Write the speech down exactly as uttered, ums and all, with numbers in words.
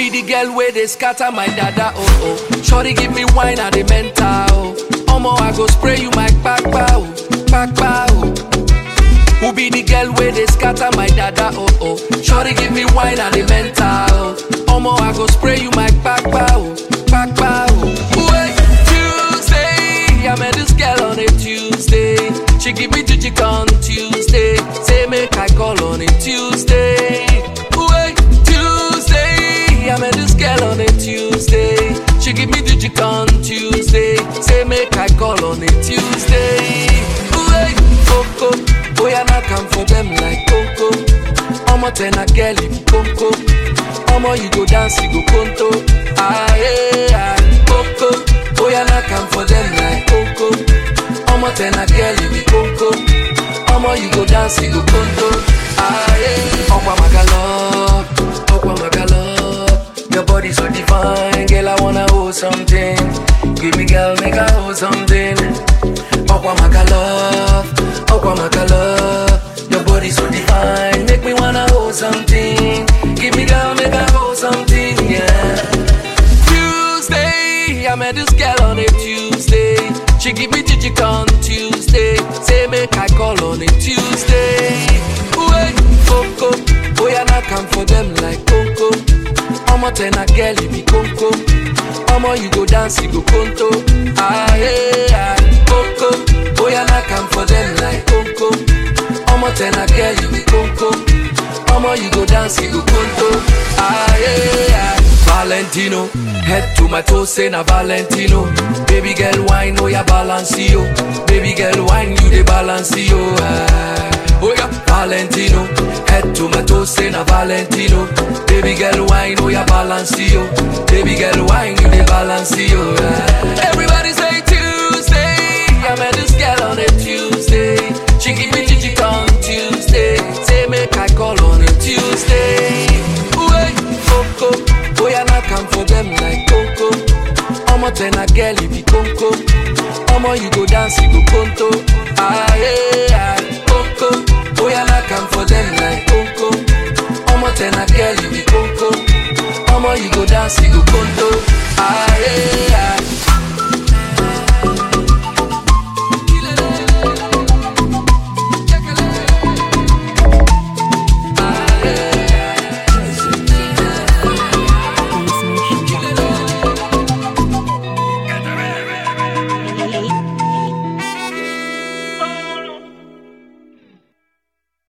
be the girl where they scatter my dada, oh oh. Shorty give me wine at the mental, oh. Omo, I go spray you my kpakpa, oh, kpakpa, oh. Who be the girl where they scatter my dada, oh oh. Shorty give me wine at the mental, oh. Omo, I go spray you my kpakpa, oh, kpakpa, oh. Wait, Tuesday, I met this girl on a Tuesday. She give me jijik on Tuesday. Say make I call on a Tuesday. Wait, Tuesday, I met this girl on a Tuesday. She give me jijik on Tuesday. Say make I call on a Tuesday. Wait, Coco, boy I not come for them like Coco. Omo ten a girl if Coco. Omo you go dance you go conto. Ah yeah, Coco, boy I not come for them like Coco. Omo ten a girl you be Coco. Omo you go dance you go conto. Ah yeah, Okwa Magalo, Okwa Magalo. Your body so divine, girl I wanna hold something. Give me girl make I hold something. Okwa Magalo, Okwa Magalo. Your body so divine, make me wanna hold something. Give me girl make I hold something, yeah. Tuesday, I met this girl on a Tuesday. She give me jijik on Tuesday. Say make I call on a Tuesday. Wait, Coco, boy I not come for them like Coco. Omo ten a girl you be Coco. Omo you go dance you go conto. Ah yeah, Coco, boy I not come for them like Coco. Omo ten a girl you be Coco. Omo you go dance you go conto. Ah yeah, Valentino, head to my toes say na Valentino. Baby girl wine oh ya balance yo. Baby girl wine you the balance yo. Ah, oh ya Valentino, head to my toes say na Valentino. Baby girl wine oh ya balance yo. Baby girl wine you the balance yo. Ah, everybody say Tuesday, I met this girl on a Tuesday. She give me jijik on Tuesday. Say make I call on a Tuesday. Wait, Coco, boy I not come for them like Coco. Omo ten a girl you be Coco. Omo you go dance you go conto. Ah yeah, Coco, boy I not come for them like Coco. Omo ten a girl you be Coco. Omo you go dance you go conto. Ah yeah.